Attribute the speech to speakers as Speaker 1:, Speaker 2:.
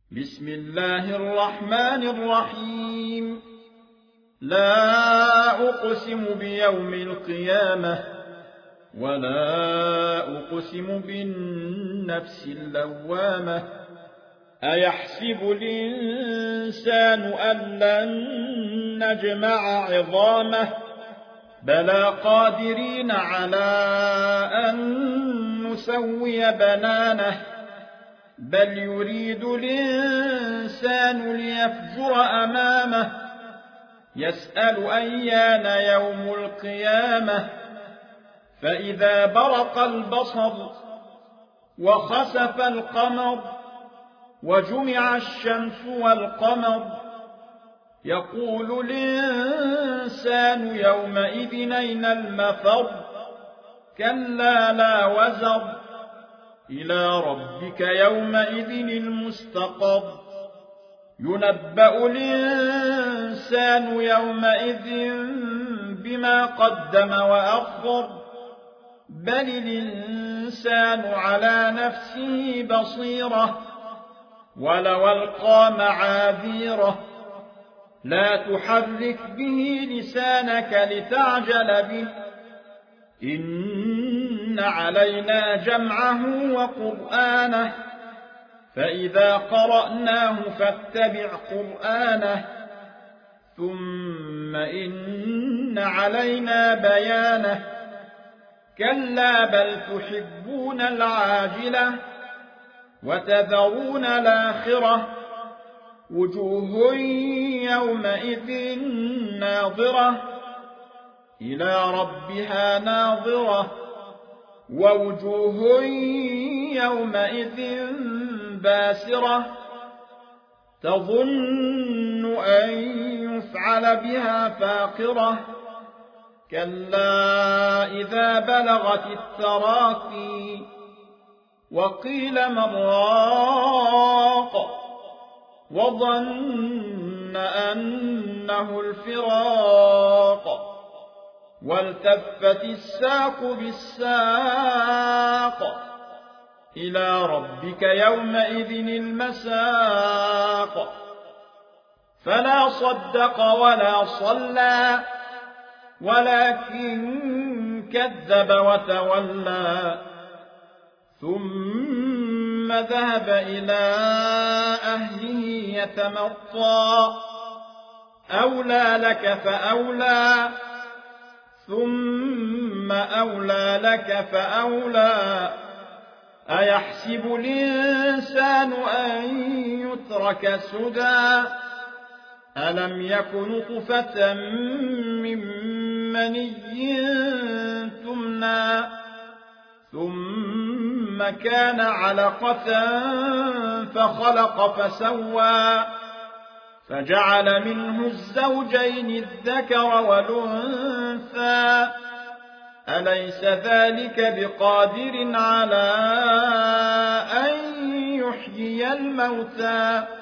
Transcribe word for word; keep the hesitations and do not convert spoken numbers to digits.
Speaker 1: بسم الله الرحمن الرحيم. لا أقسم بيوم القيامة ولا أقسم بالنفس اللوامة. أيحسب الإنسان أن لن نجمع عظامه بلى قادرين على أن نسوي بنانه بل يريد الإنسان ليفجر أمامه يسأل أيان يوم القيامة. فإذا برق البصر وخسف القمر وجمع الشمس والقمر يقول الإنسان يومئذ أين المفر كلا لا وزر إلى ربك يومئذ المستقر. ينبأ الإنسان يومئذ بما قدم وأخر بل الإنسان على نفسه بصيرة ولو ألقى معاذيره. لا تحرك به لسانك لتعجل به إن علينا جمعه وقرآنه فإذا قرأناه فاتبع قرآنه ثم إن علينا بيانه. كلا بل تحبون العاجلة وتذرون الآخرة وجوه يومئذ ناظرة إلى ربها ناظرة ووجوه يومئذ باسرة تظن أن يفعل بها فاقرة. كلا إذا بلغت التراقي وقيل من راق وظن أنه الفراق والتفت الساق بالساق إلى ربك يومئذ المساق. فلا صدق ولا صلى ولكن كذب وتولى ثم ذهب إلى أهله يتمطى. أولى لك فأولى ثم أولى لك فأولى. أيحسب الإنسان أن يترك سدى ألم يك نطفة من مني تمنى ثم كان علقة فخلق فسوى فجعل منه الزوجين الذكر والأنثى أليس ذلك بقادر على أن يحيي الموتى